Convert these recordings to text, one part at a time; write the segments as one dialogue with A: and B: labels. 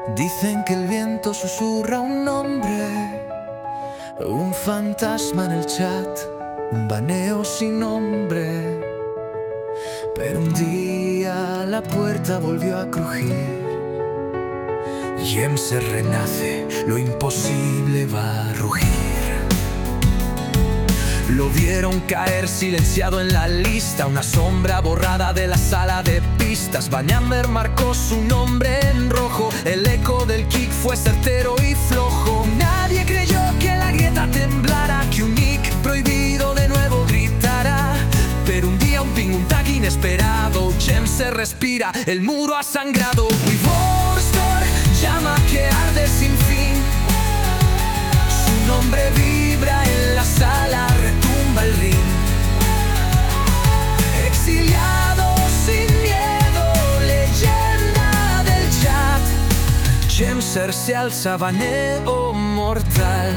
A: Dicen que el viento susurra un nombre, un fantasma en el chat, un baneo sin nombre. Pero un día la puerta volvió a crujir. Yemser renace, lo imposible va a rugir. Lo vieron caer silenciado en la lista, una sombra borrada de la sala de pistas. Bañander marcó su nombre en rojo, el eco del kick fue certero y flojo. Nadie creyó que la grieta temblara, que un nick prohibido de nuevo gritara. Pero un día un ping, un tag inesperado, Yemser respira, el muro ha sangrado. Wivorstor llama que arde sin fin, su nombre vibra en la sala, retumba el ring. Exiliado sin miedo, leyenda del chat, Yemser se alza, baneo mortal.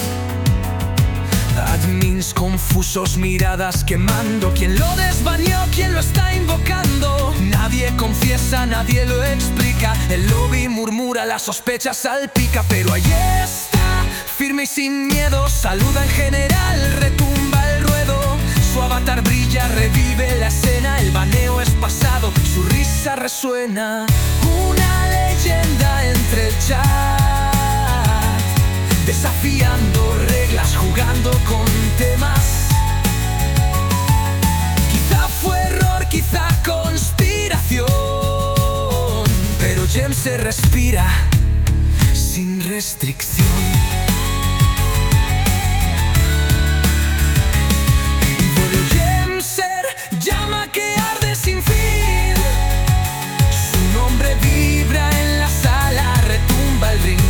A: Admins confusos, miradas quemando. ¿Quién lo desbaneó? ¿Quién lo está invocando? Nadie confiesa, nadie lo explica. El lobby murmura, la sospecha salpica. Pero ahí está, firme y sin miedo, saluda en general, retumba el ruedo. Su avatar brilla, revive la escena. El baneo es pasado, su risa resuena. Una leyenda entre el chat, desafiando reglas, jugando con temas. Quizá fue error, quizá conspiración, pero Yemser respira sin restricción. Yemser llama que arde sin fin, su nombre vibra en la sala, retumba el ring.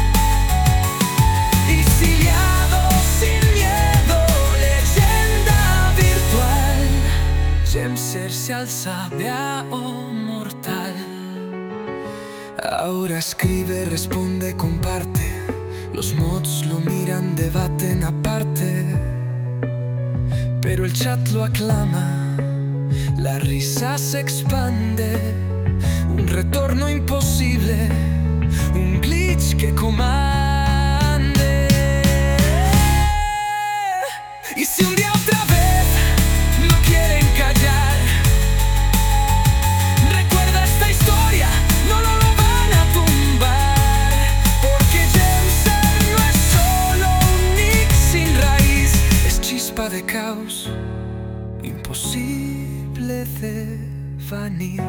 A: Yemser se alza, baneo mortal. Ahora escribe, responde, comparte. Los mods lo miran, debaten aparte. Pero el chat lo aclama, la risa se expande. Un retorno imposible, un glitch que comande. Y si un día otra vez no quieren callar, recuerda esta historia, no lo van a tumbar. Porque Yemser no es solo un nick sin raíz, es chispa de caos, imposible de vanir.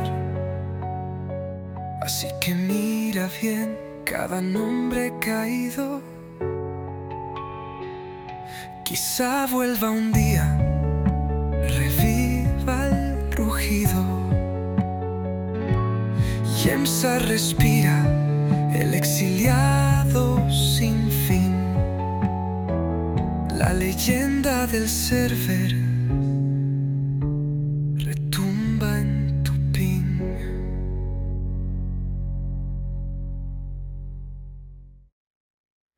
A: Así que mira bien cada nombre caído. Quizá vuelva un día, reviva el rugido. Yemser respira, el exiliado sin fin. La leyenda del server